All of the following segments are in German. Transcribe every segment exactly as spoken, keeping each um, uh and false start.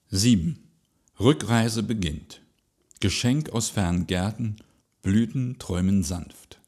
sieben. Rückreise beginnt. Geschenk aus fernen Gärten, Blüten träumen sanft.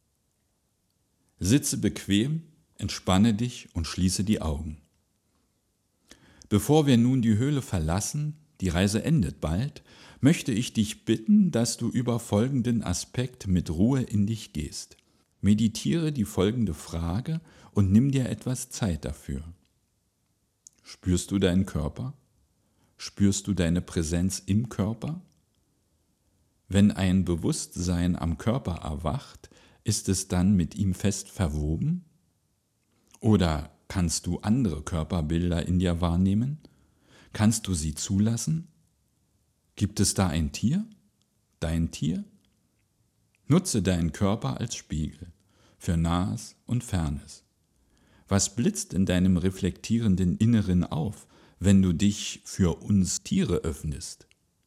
Sitze bequem, entspanne dich und schließe die Augen. Bevor wir nun die Höhle verlassen, die Reise endet bald, möchte ich dich bitten, dass du über folgenden Aspekt mit Ruhe in dich gehst. Meditiere die folgende Frage und nimm dir etwas Zeit dafür. Spürst du deinen Körper? Spürst du deine Präsenz im Körper? Wenn ein Bewusstsein am Körper erwacht, ist es dann mit ihm fest verwoben? Oder kannst du andere Körperbilder in dir wahrnehmen? Kannst du sie zulassen? Gibt es da ein Tier? Dein Tier? Nutze deinen Körper als Spiegel für Nahes und Fernes. Was blitzt in deinem reflektierenden Inneren auf, wenn du dich für uns Tiere öffnest?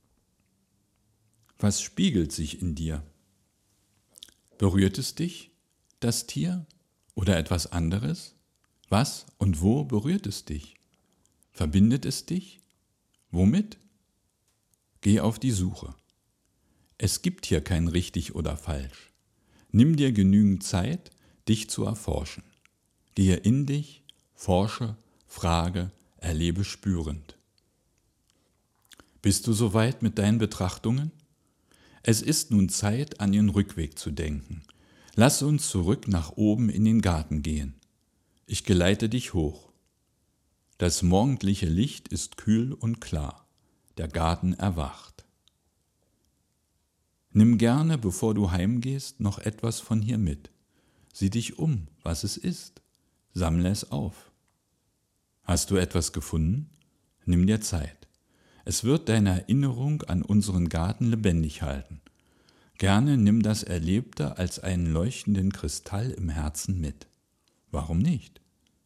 Was spiegelt sich in dir? Berührt es dich, das Tier, oder etwas anderes? Was und wo berührt es dich? Verbindet es dich? Womit? Geh auf die Suche. Es gibt hier kein richtig oder falsch. Nimm dir genügend Zeit, dich zu erforschen. Gehe in dich, forsche, frage, erlebe spürend. Bist du soweit mit deinen Betrachtungen? Es ist nun Zeit, an den Rückweg zu denken. Lass uns zurück nach oben in den Garten gehen. Ich geleite dich hoch. Das morgendliche Licht ist kühl und klar. Der Garten erwacht. Nimm gerne, bevor du heimgehst, noch etwas von hier mit. Sieh dich um, was es ist. Sammle es auf. Hast du etwas gefunden? Nimm dir Zeit. Es wird deine Erinnerung an unseren Garten lebendig halten. Gerne nimm das Erlebte als einen leuchtenden Kristall im Herzen mit. Warum nicht?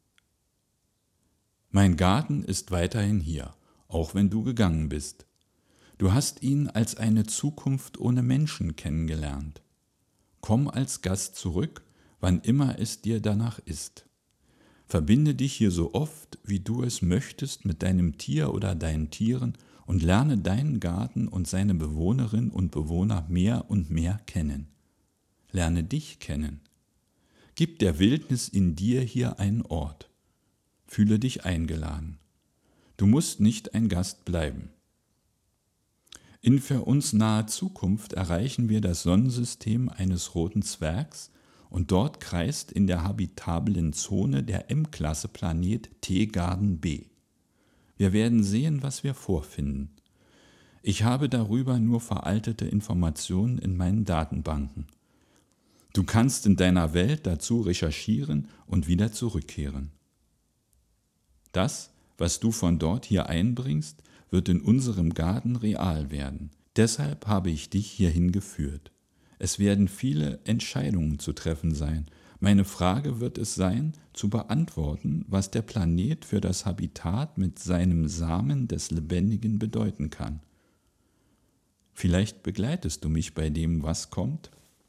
Mein Garten ist weiterhin hier, auch wenn du gegangen bist. Du hast ihn als eine Zukunft ohne Menschen kennengelernt. Komm als Gast zurück, wann immer es dir danach ist. Verbinde dich hier so oft, wie du es möchtest, mit deinem Tier oder deinen Tieren und lerne deinen Garten und seine Bewohnerinnen und Bewohner mehr und mehr kennen. Lerne dich kennen. Gib der Wildnis in dir hier einen Ort. Fühle dich eingeladen. Du musst nicht ein Gast bleiben. In für uns naher Zukunft erreichen wir das Sonnensystem eines roten Zwergs und dort kreist in der habitablen Zone der M-Klasse Planet Teegarden B. Wir werden sehen, was wir vorfinden. Ich habe darüber nur veraltete Informationen in meinen Datenbanken. Du kannst in deiner Welt dazu recherchieren und wieder zurückkehren. Das, was du von dort hier einbringst, wird in unserem Garten real werden. Deshalb habe ich dich hierhin geführt. Es werden viele Entscheidungen zu treffen sein. Meine Frage wird es sein, zu beantworten, was der Planet für das Habitat mit seinem Samen des Lebendigen bedeuten kann. Vielleicht begleitest du mich bei dem, was kommt?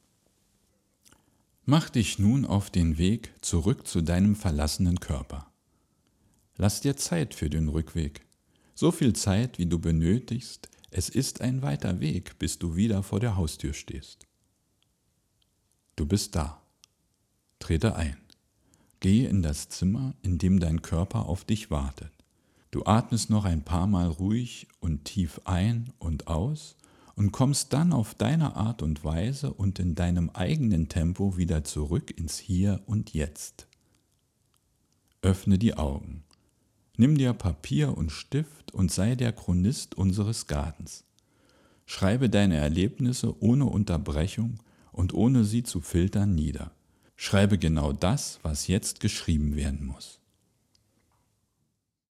Mach dich nun auf den Weg zurück zu deinem verlassenen Körper. Lass dir Zeit für den Rückweg. So viel Zeit, wie du benötigst. Es ist ein weiter Weg, bis du wieder vor der Haustür stehst. Du bist da. Trete ein. Gehe in das Zimmer, in dem dein Körper auf dich wartet. Du atmest noch ein paar Mal ruhig und tief ein und aus und kommst dann auf deine Art und Weise und in deinem eigenen Tempo wieder zurück ins Hier und Jetzt. Öffne die Augen. Nimm dir Papier und Stift und sei der Chronist unseres Gartens. Schreibe deine Erlebnisse ohne Unterbrechung und ohne sie zu filtern nieder. Schreibe genau das, was jetzt geschrieben werden muss.